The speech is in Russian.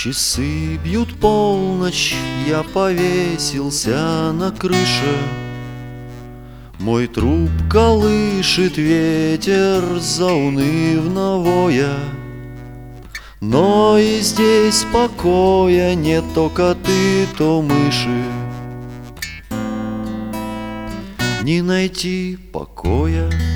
Часы бьют полночь, я повесился на крыше. Мой труп колышет ветер заунывно воя. Но и здесь покоя нет, то коты, то мыши. Не найти покоя.